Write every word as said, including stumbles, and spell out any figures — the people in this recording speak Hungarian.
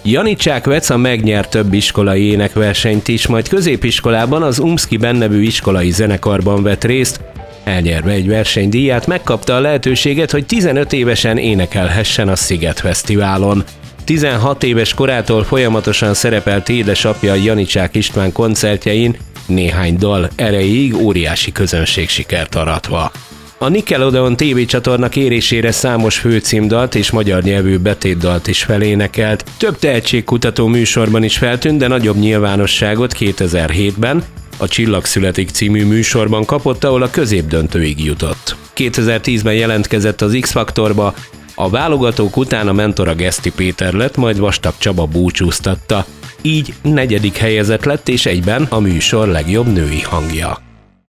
Janicsák Veca megnyert több iskolai énekversenyt is, majd középiskolában az Umszkiben nevű iskolai zenekarban vett részt, elnyerve egy versenydíját megkapta a lehetőséget, hogy tizenöt évesen énekelhessen a Sziget Fesztiválon. tizenhat éves korától folyamatosan szerepelt édesapja Janicsák István koncertjein, néhány dal erejéig óriási közönségsikert aratva. A Nickelodeon tévécsatorna kérésére számos főcímdalt és magyar nyelvű betétdalt is felénekelt. Több tehetségkutató műsorban is feltűnt, de nagyobb nyilvánosságot kétezer-hétben a Csillag születik című műsorban kapott, ahol a középdöntőig jutott. kétezer-tízben jelentkezett az X-faktorba, a válogatók után a mentora Geszti Péter lett, majd Vastag Csaba búcsúztatta. Így negyedik helyezett lett és egyben a műsor legjobb női hangja.